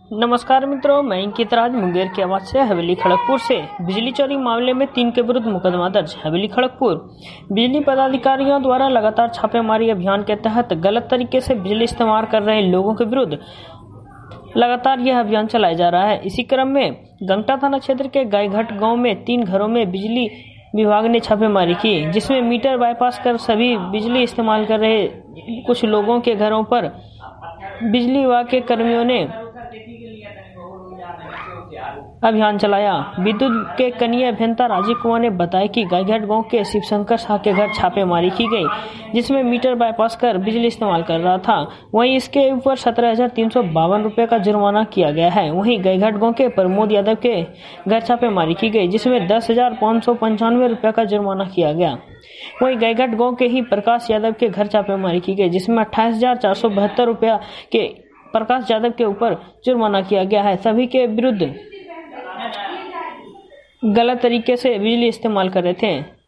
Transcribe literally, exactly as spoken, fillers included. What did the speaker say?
नमस्कार मित्रों, मैं अंकित राज मुंगेर की आवाज से हवेली खड़गपुर से। बिजली चोरी मामले में तीन के विरुद्ध मुकदमा दर्ज। हवेली खड़गपुर बिजली पदाधिकारियों द्वारा लगातार छापेमारी अभियान के तहत गलत तरीके से बिजली इस्तेमाल कर रहे लोगों के विरुद्ध लगातार यह अभियान चलाया जा रहा है। इसी क्रम में गंगटा थाना क्षेत्र के गायघाट गाँव में तीन घरों में बिजली विभाग ने छापेमारी की, जिसमें मीटर बाईपास कर सभी बिजली इस्तेमाल कर रहे कुछ लोगों के घरों पर बिजली विभाग के कर्मियों ने अभियान चलाया। विद्युत के कनीय अभियंता राजीव कुमार ने बताया कि गायघाट गांव के शिवशंकर शाह के घर छापेमारी की गई, जिसमें मीटर बाईपास कर बिजली इस्तेमाल कर रहा था। वहीं इसके ऊपर सत्रह हजार तीन सौ बावन रुपए का जुर्माना किया गया है। वहीं गायघाट गांव के प्रमोद यादव के घर छापेमारी की गई, जिसमें दस हजार पाँच सौ पंचानवे रुपए का जुर्माना किया गया। वहीं गायघाट गांव के ही प्रकाश यादव के घर छापेमारी की गई, जिसमें अट्ठाईस हजार चार सौ बहत्तर रुपया के प्रकाश यादव के ऊपर जुर्माना किया गया है। सभी के विरुद्ध गलत तरीके से बिजली इस्तेमाल कर रहे थे।